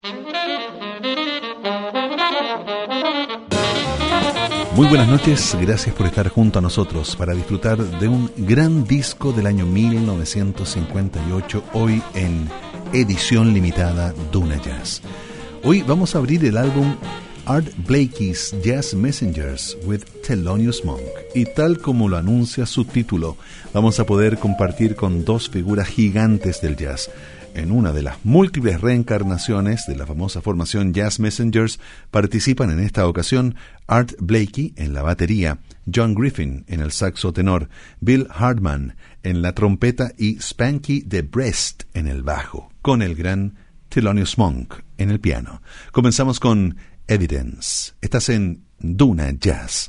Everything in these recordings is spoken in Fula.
Muy buenas noches, gracias por estar junto a nosotros para disfrutar de un gran disco del año 1958, hoy en edición limitada Duna Jazz. Hoy vamos a abrir el álbum Art Blakey's Jazz Messengers with Thelonious Monk, y tal como lo anuncia su título, vamos a poder compartir con dos figuras gigantes del jazz. En una de las múltiples reencarnaciones de la famosa formación Jazz Messengers participan en esta ocasión Art Blakey en la batería, John Griffin en el saxo tenor, Bill Hartman en la trompeta y Spanky de Brest en el bajo, con el gran Thelonious Monk en el piano. Comenzamos con Evidence. Estás en Duna Jazz.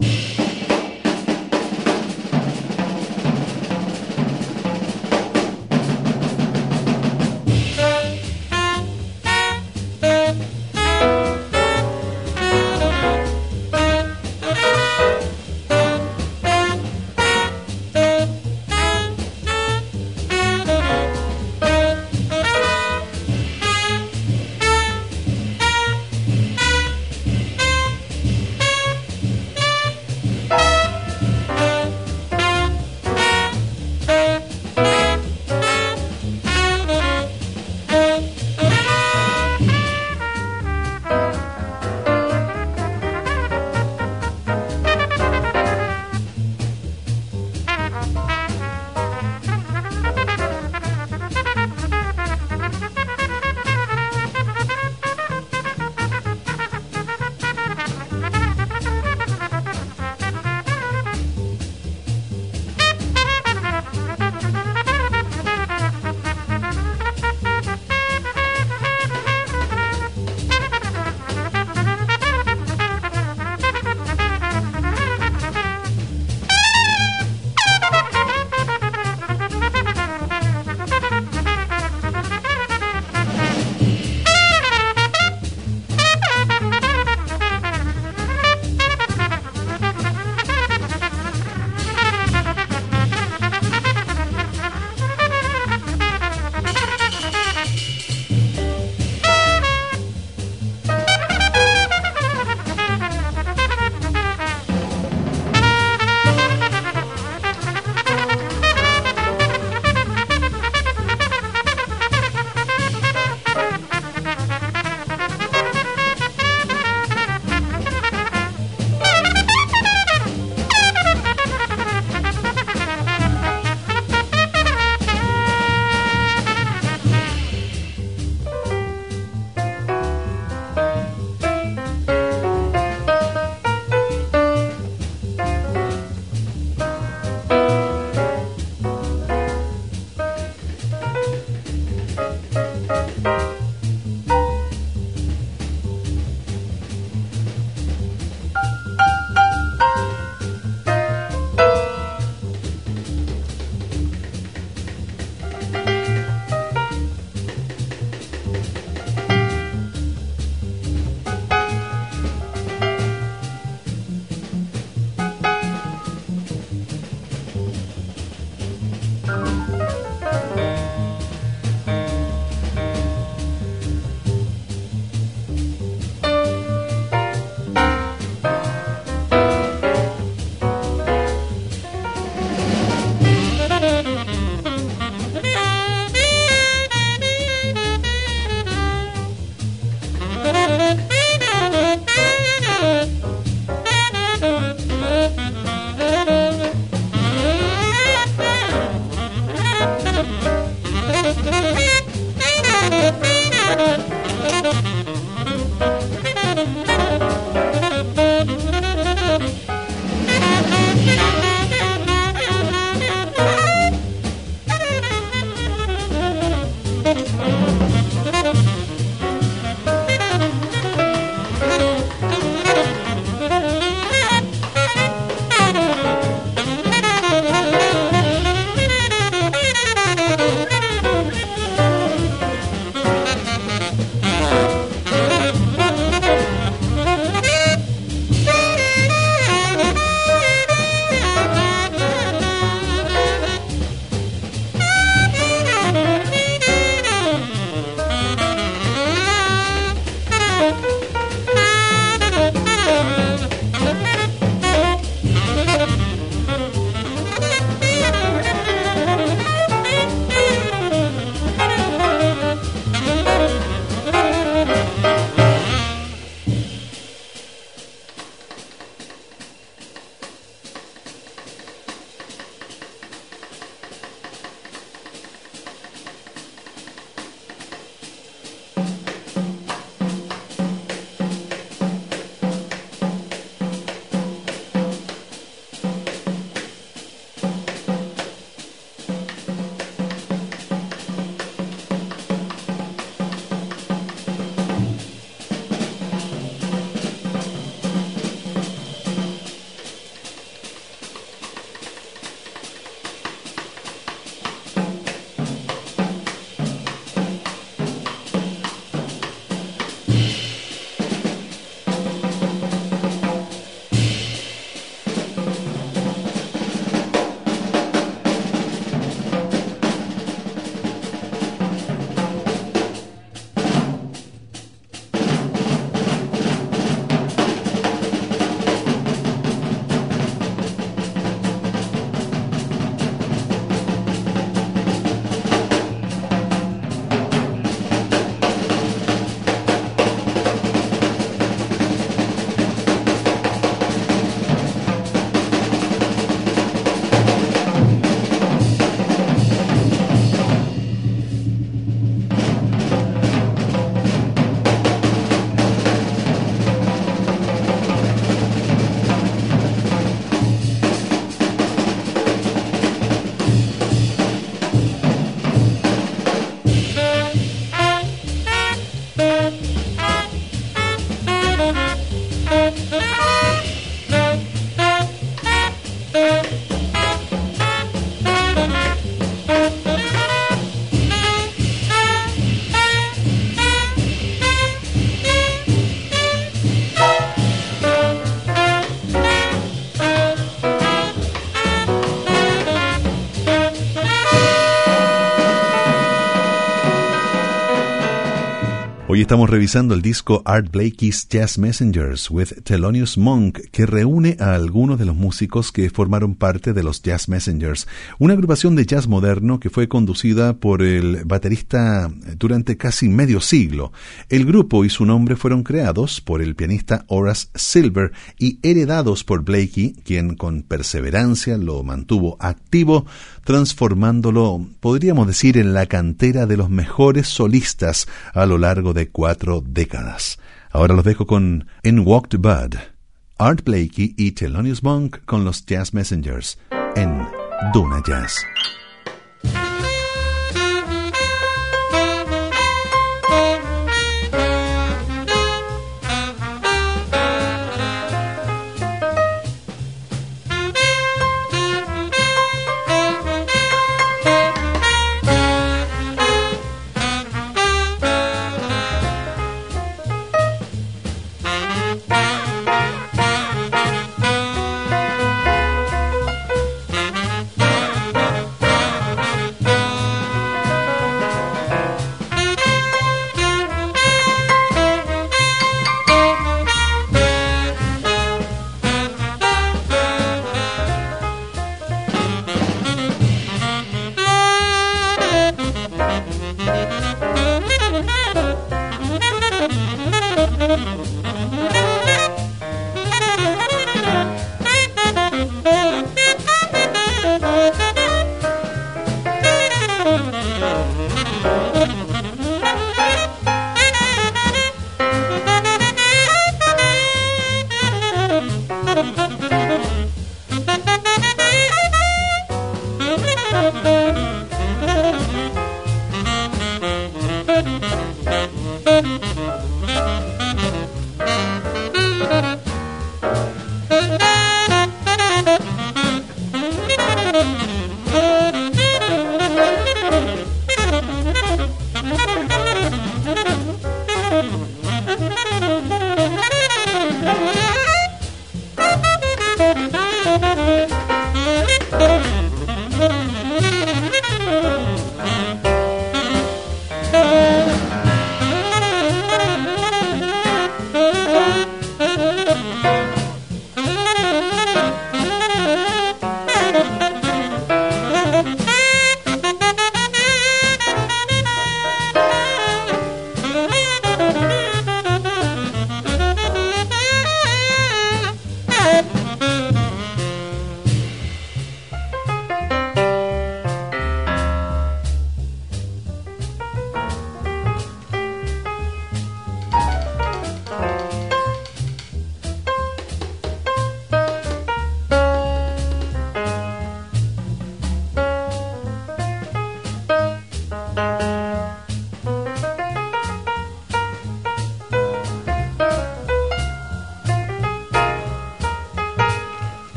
estamos revisando el disco Art Blakey's Jazz Messengers with Thelonious Monk, que reúne a algunos de los músicos que formaron parte de los Jazz Messengers, una agrupación de jazz moderno que fue conducida por el baterista durante casi medio siglo. El grupo y su nombre fueron creados por el pianista Horace Silver y heredados por Blakey, quien con perseverancia lo mantuvo activo, transformándolo, podríamos decir, en la cantera de los mejores solistas a lo largo de 4 décadas. Ahora los dejo con In Walked Bud, Art Blakey y Thelonious Monk con los Jazz Messengers en Duna Jazz.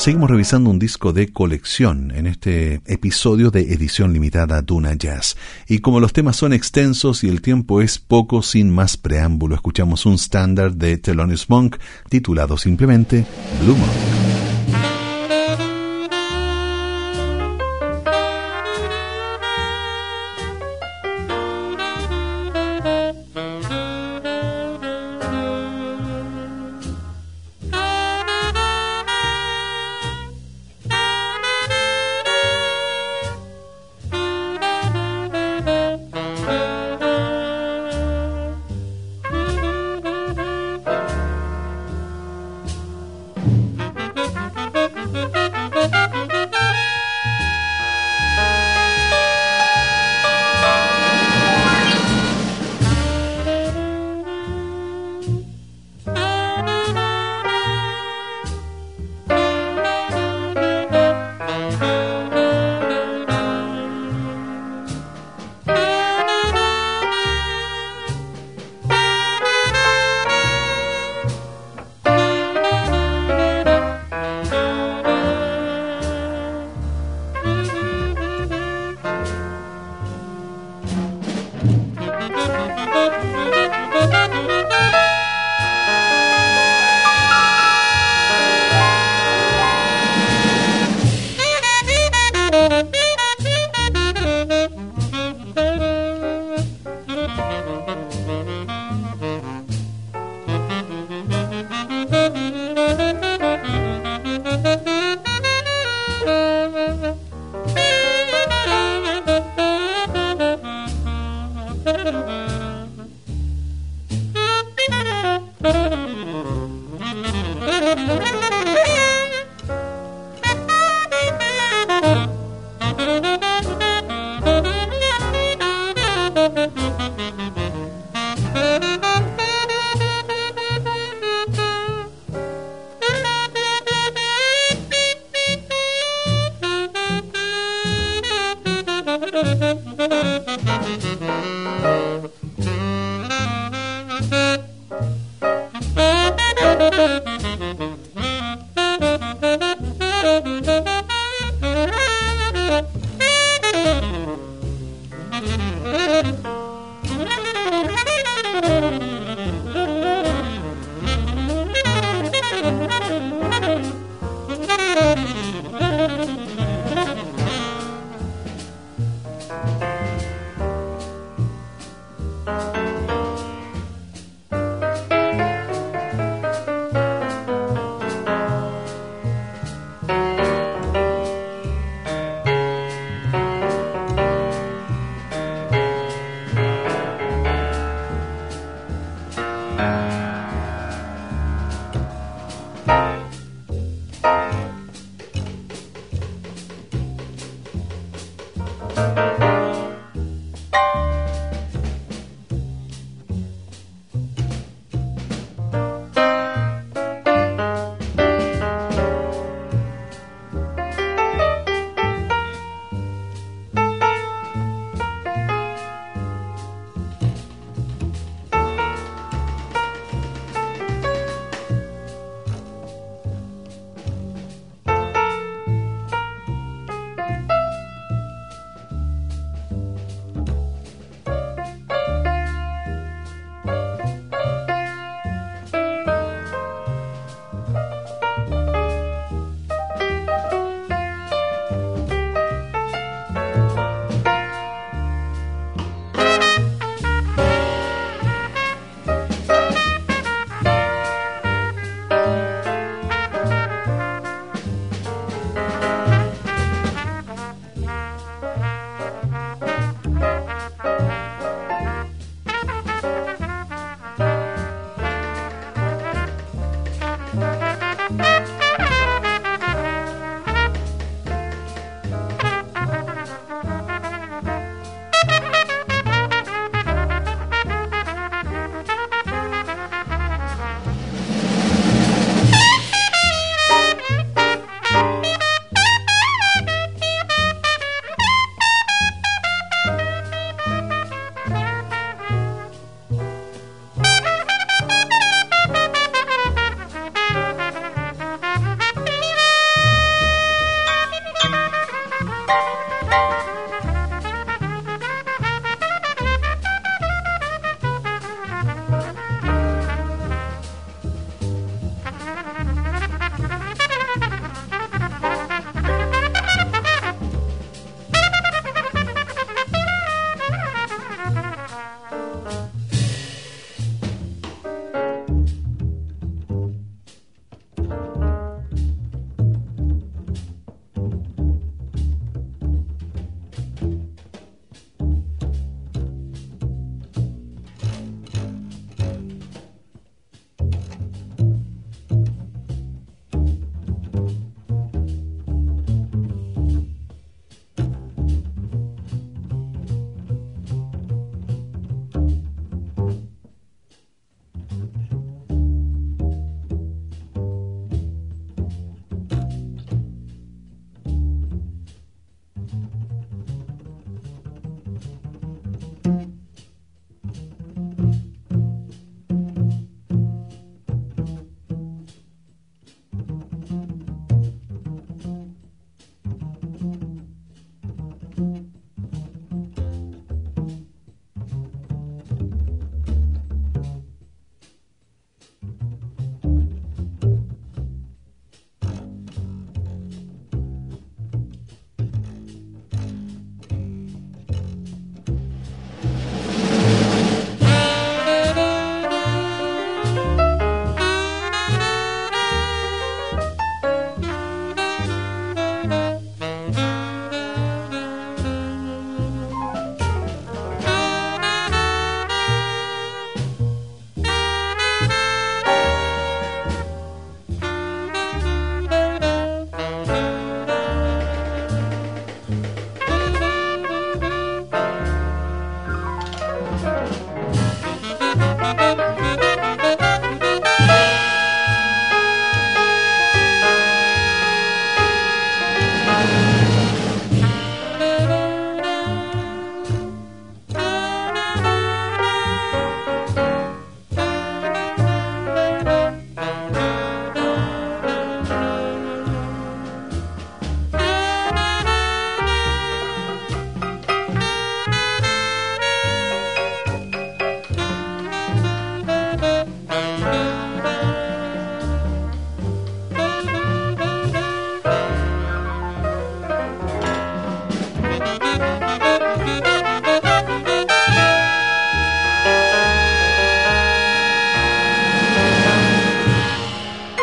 Seguimos revisando un disco de colección en este episodio de edición limitada Duna Jazz. Y como los temas son extensos y el tiempo es poco, sin más preámbulo, escuchamos un estándar de Thelonious Monk titulado simplemente Blue Monk.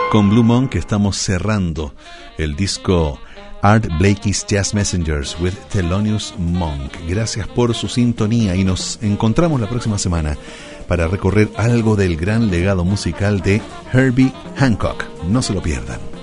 Con Blue Monk estamos cerrando el disco Art Blakey's Jazz Messengers with Thelonious Monk. Gracias por su sintonía y nos encontramos la próxima semana para recorrer algo del gran legado musical de Herbie Hancock. No se lo pierdan.